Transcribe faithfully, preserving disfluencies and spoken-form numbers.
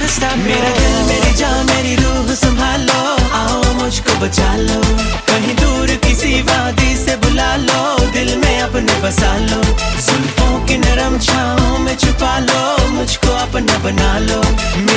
मेरा दिल मेरी जान मेरी रूह संभालो, आओ मुझको बचा लो, कहीं दूर किसी वादी से बुला लो, दिल में अपने बसा लो, जुल्फों की नरम छाँव में छुपा लो, मुझको अपना बना लो।